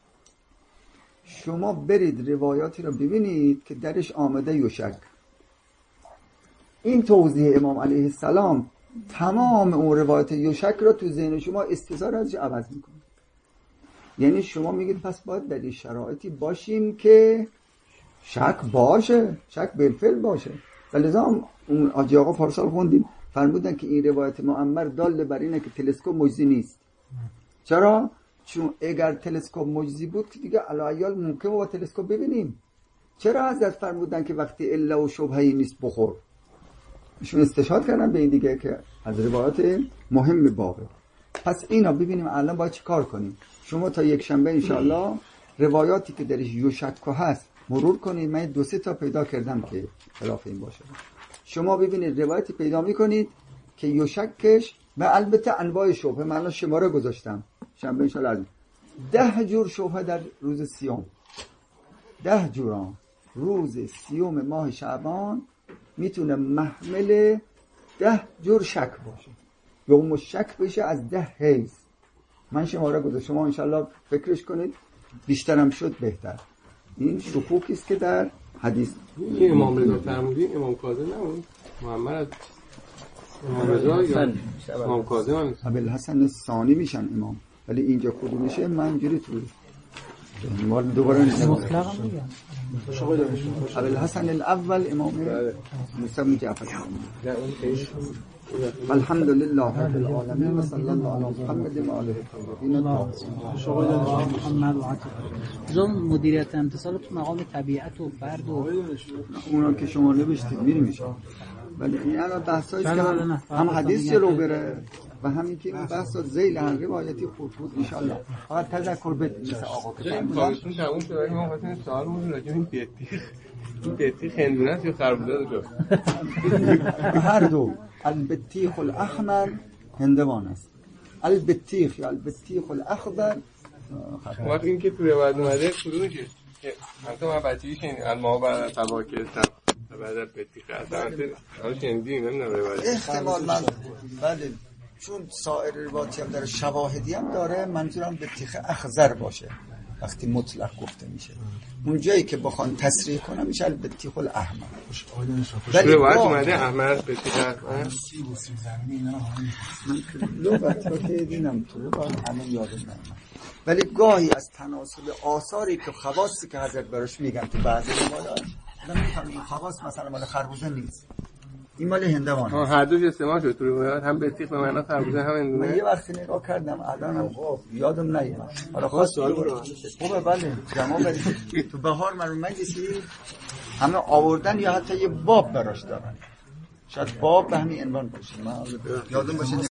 شما برید روایاتی رو ببینید که درش آمده یشک. این توضیح امام علیه السلام تمام اون روایت یشک را تو ذهن شما استظهار ازش عوض میکنه. یعنی شما میگید پس باید در این شرایطی باشیم که شک باشه، شک بالفعل باشه. ولذا اون آجی آقا پارسال خوندیم فرمودن که این روایت معمر دال بر اینه که تلسکوپ مجزی نیست. چرا؟ چون اگر تلسکوپ مجزی بود که دیگه علایال ممکنه با تلسکوپ ببینیم. چرا حضرت فرمودن که وقتی الا و شبهه‌ای نیست بخور؟ ایشون استشهاد کردن به این دیگه که از روایات مهم بابه. پس اینا ببینیم الان باید چه کار کنیم. شما تا یک شنبه انشاءالله روایاتی که درش یشک هست مرور کنید. من 2-3 تا پیدا کردم که خلاف این باشه. شما ببینید روایتی پیدا میکنید که یشکش و البته انواع شبهه، من شماره گذاشتم شنبه انشاءالله از 10 جور شبهه در روز سیوم، 10 جور روز سیوم ماه شعبان میتونه محمل 10 جور شک باشه، یوم شک بشه از 10 حیض. من شماره گذاشتم، شما انشاءالله فکرش کنید، بیشترم شد بهتر. این شکوکی است که در حدیث این امام رضا فرمودین، امام کاظم نبود؟ محمد از امام رضا یا امام کاظم هم ابوالحسن ثانی میشن امام، ولی اینجا کدومشه من اینجوری تو دوباره مطلق هم میگم ابوالحسن الاول امام موسی بن جعفر. الحمد لله رب العالمین و صلی الله علی محمد و آله الطاهرین. مدیریت امتصال تو مقام طبیعت و فرد و اونا که شما نوشتید میشه، ولی این الان بحثایی که هم حدیث جلو بره و همین که این بحثا ذیل هر روایتی خطوط ان شاء الله. فقط تذکر بده مثل آقا که کارشون تموم شد، ولی ما خواستیم سوالمون راجع به این بطیخ هندونه است یا خربوزه رو هر دو. البطیخ الاحمر هندوان است، البطیخ یا البطیخ الاخضر وقتی این که تو روایت اومده کدومشه؟ مثلا من بچگی شنیدم ما بعد تواکل بعد از بطیخ اصلا شنیدیم نمیدونم روایت احتمال من بله، چون سایر روایتی هم داره شواهدی هم داره، منظورم بطیخ اخضر باشه وقتی مطلق گفته میشه. اون جایی که بخوان تصریح کنم میشه البطیخ الاحمر. ولی روایت اومده احمر بطیخ احمر من لغت رو که دیدم تو همه یادم نمیاد، ولی گاهی از تناسب آثاری که خواصی که حضرت براش میگن تو بعضی روایات من میفهمم این خواص مثلا مال خربوزه نیست، این مال هندوانه. هر دوش استعمال شد تو روایات، هم بطیخ به معنی خربوزه هم هندونه. من یه وقتی نگاه کردم الانم یادم نمیاد. حالا خواست خوبه بله جمع برید تو بهار من مجلسی همه آوردن یا حتی یه باب براش دارن، شاید باب به همین عنوان باشه من یادم باشه.